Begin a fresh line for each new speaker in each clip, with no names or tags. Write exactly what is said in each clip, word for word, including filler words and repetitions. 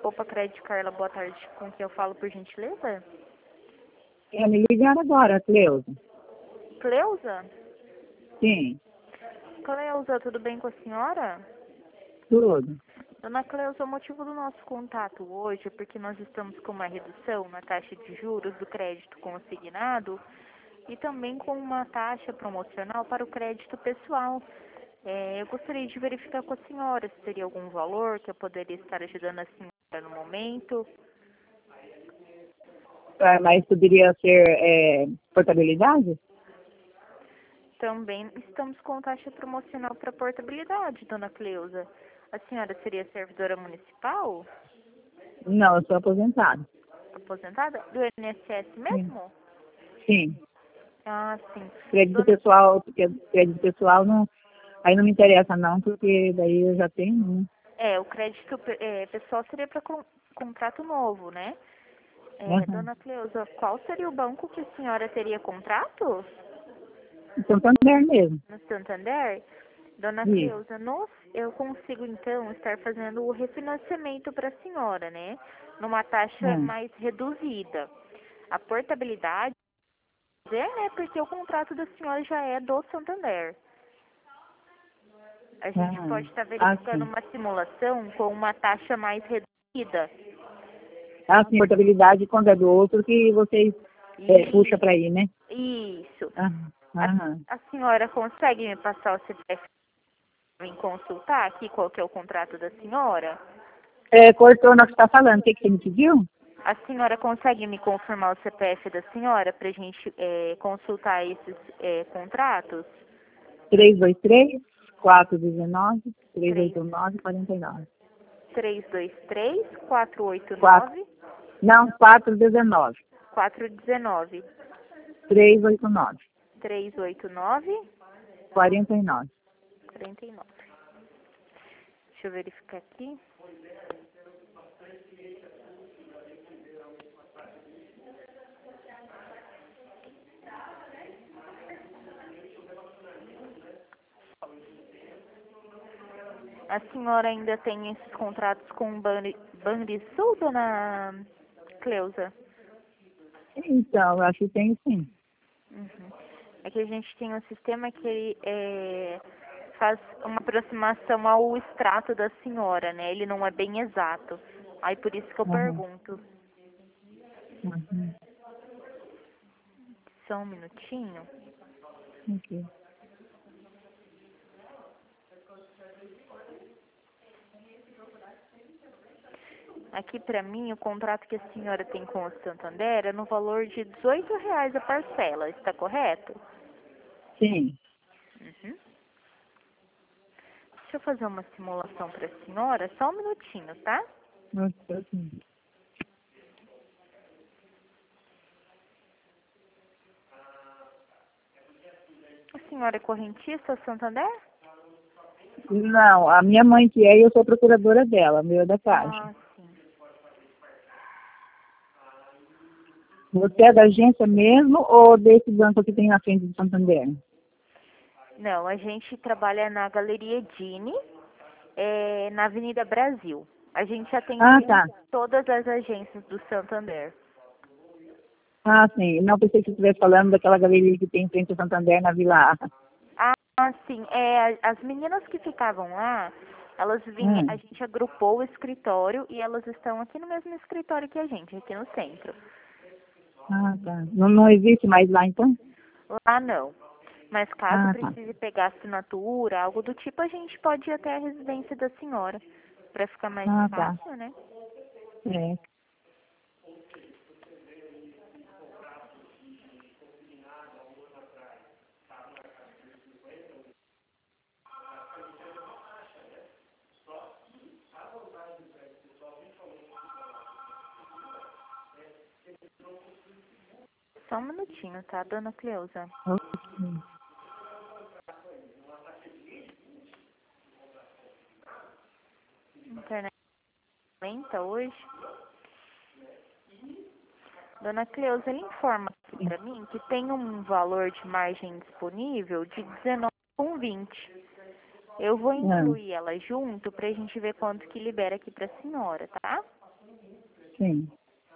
Copa Crédito Carla, boa tarde. Com quem eu falo, por gentileza?
É, me ligaram agora, Cleusa.
Cleusa?
Sim,
Cleusa, tudo bem com a senhora?
tudo.
Dona Cleusa, o motivo do nosso contato hoje é porque nós estamos com uma redução na taxa de juros do crédito consignado e também com uma taxa promocional para o crédito pessoal. É, eu gostaria de verificar com a senhora se teria algum valor que eu poderia estar ajudando a senhora no momento.
Ah, mas poderia ser é, portabilidade?
Também estamos com taxa promocional para portabilidade, dona Cleusa. A senhora seria servidora municipal?
Não, eu sou aposentada.
Aposentada? Do I N S S
Sim.
mesmo?
Sim.
Ah, sim.
Crédito
Dona...
pessoal, porque crédito pessoal não. Aí não me interessa não, porque daí eu já tenho, né?
É, o crédito é, pessoal seria para con contrato novo, né? É,
Uhum.
dona Cleusa, qual seria o banco que a senhora teria contrato?
Santander mesmo.
No Santander? Dona
Isso.
Cleusa, no, eu consigo então estar fazendo o refinanciamento para a senhora, né? Numa taxa
Hum.
mais reduzida. A portabilidade é, né? Porque o contrato da senhora já é do Santander. A gente
Ah,
pode estar
ah,
verificando
sim.
uma simulação com uma taxa mais reduzida.
Ah, sim, portabilidade quando é do outro que vocês é, puxa para ir, né?
Isso.
Ah, aham.
A, a senhora consegue me passar o C P F para consultar aqui qual que é o contrato da senhora?
É, cortou no que está falando. O que, que você me pediu?
A senhora consegue me confirmar o C P F da senhora para a gente é, consultar esses é, contratos?
três dois três, quatro um nove, três
três
oito nove, quatro nove.
três dois três, quatro oito
quatro,
nove,
não, quatro um nove,
quatro um nove,
três oito nove,
três oito nove,
quatro nove.
quarenta e nove. Deixa eu verificar aqui. A senhora ainda tem esses contratos com o Bandi- Banrisul, dona Cleusa?
Então, eu acho que tem sim.
Uhum. É que a gente tem um sistema que ele é, faz uma aproximação ao extrato da senhora, né? Ele não é bem exato. Aí por isso que eu
Uhum.
pergunto.
Uhum.
Só um minutinho.
Ok.
Aqui pra mim, o contrato que a senhora tem com o Santander é no valor de dezoito reais a parcela, está correto?
Sim.
Uhum. Deixa eu fazer uma simulação para a senhora, só um minutinho, tá?
Nossa, sim.
A senhora é correntista Santander?
Não, a minha mãe que é e eu sou procuradora dela, meu é da Caixa.
Ah, sim.
Você é da agência mesmo ou desse banco que tem na frente do Santander?
Não, a gente trabalha na Galeria Dini, é, na Avenida Brasil. A gente atende
Ah, tá.
todas as agências do Santander.
Ah, sim. Não pensei que você estivesse falando daquela galeria que tem em frente ao Santander na Vila A.
Ah, sim. É, as meninas que ficavam lá, elas vinham, a
Hum.
gente agrupou o escritório e elas estão aqui no mesmo escritório que a gente, aqui no centro.
Ah, tá. Não, não existe mais lá, então?
Lá não. Mas caso
Ah, tá.
precise pegar assinatura, algo do tipo, a gente pode ir até a residência da senhora, para ficar mais
Ah, tá.
fácil, né?
É.
Só um minutinho, tá, dona Cleusa?
Ok.
Internet lenta hoje. Dona Cleusa, ele informa aqui para mim que tem um valor de margem disponível de dezenove vírgula vinte. Eu vou
Ah,
incluir ela junto pra gente ver quanto que libera aqui pra senhora, tá?
Sim.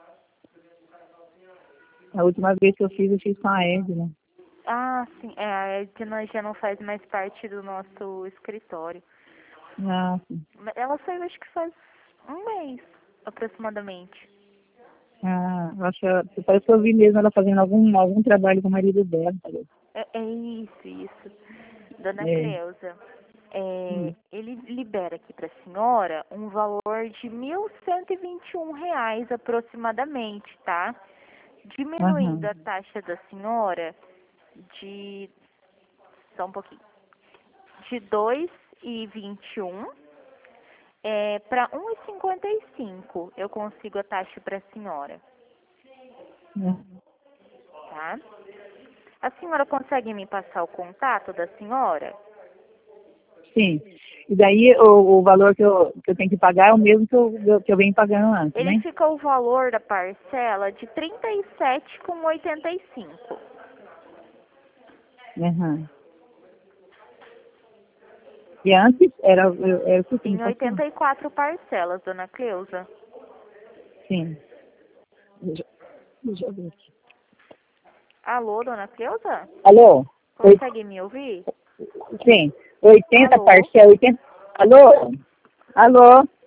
A última vez que eu fiz, eu fiz com a Edna.
Ah, sim. É, a Edna já não faz mais parte do nosso escritório.
Ah, sim.
Ela saiu, acho que faz um mês, aproximadamente.
Ah, eu acho que parece que eu vi mesmo ela fazendo algum, algum trabalho com o marido dela. Parece.
É, é isso, isso. Dona
É.
Cleusa, é,
Hum.
ele libera aqui para a senhora um valor de mil cento e vinte e um reais aproximadamente, tá? Diminuindo
Aham.
a taxa da senhora de, só um pouquinho, de dois e vinte e um é, para um e cinquenta e cinco eu consigo a taxa para a senhora,
É.
tá? A senhora consegue me passar o contato da senhora?
Sim. E daí o, o valor que eu, que eu tenho que pagar é o mesmo que eu, que eu venho pagando antes,
Ele
né?
fica o valor da parcela de trinta e sete com oitenta e cinco.
Aham. E antes era, era o que tinha
Em
que passar.
oitenta e quatro parcelas, dona Cleusa.
Sim. Deixa, deixa eu ver aqui.
Alô, dona Cleusa?
Alô? Oi,
Consegue me ouvir?
sim. oitenta
Alô?
parcelas, oitenta. Alô? Alô?